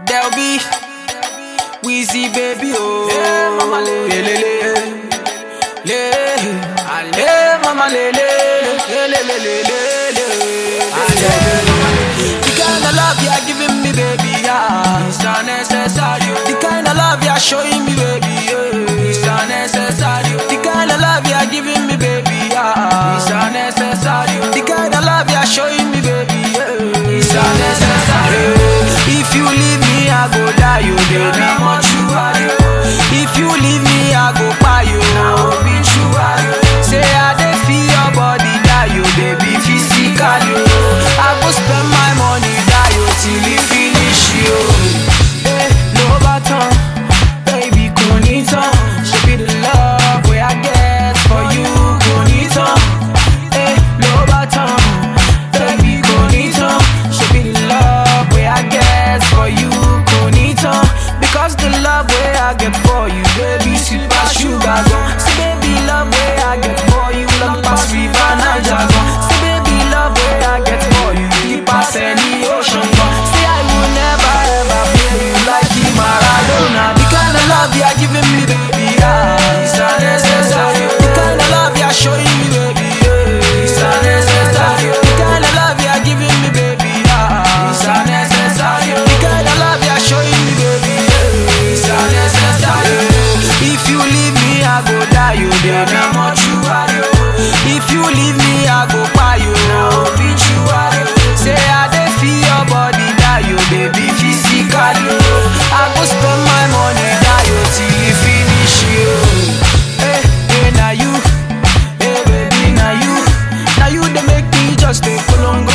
There'll be Weezy baby, oh, yeah, mama le le le le, le mama le le le le le le. The kind of love you're giving me, baby, yeah, it's unnecessary. The kind of love you're showing me, baby, yeah, it's unnecessary. The kind of love you're giving me, baby, yeah, it's unnecessary. The kind of love you're showing me, baby, yeah, it's unnecessary. If you leave me, I go die, you baby. If you leave me, I go buy you. Now be true, say I dey feel your body die, you baby, physically. I go spend my money die, you till it finish you. Hey, no baton, baby, bonita. She be the love where I get for you, bonita. Hey, no baton, baby, bonita. She be the love where I get for you, bonita. Because the love where I get for you, baby, sweet as sugar gone. See, baby, love where I get for you, long past river Niger gone. See, baby, love where I get for you, deep past any ocean gone. See, I will never ever play you like the Maradona. The kind of love you're giving me, baby, yeah, it's unnecessary. The kind of love you're showing me, baby, yeah, it's unnecessary. The kind of love you're giving me, baby, yeah, it's unnecessary. The kind of love you're showing me, baby, yeah, it's unnecessary. If you leave me, I go die, you baby, I'm not true. If you leave me, I go buy you. Now be true. Say I dey feel your body die, you baby, physically. I go spend my money die, you till you finish you. Hey, hey, now you, hey baby, now you they make me just stay for long.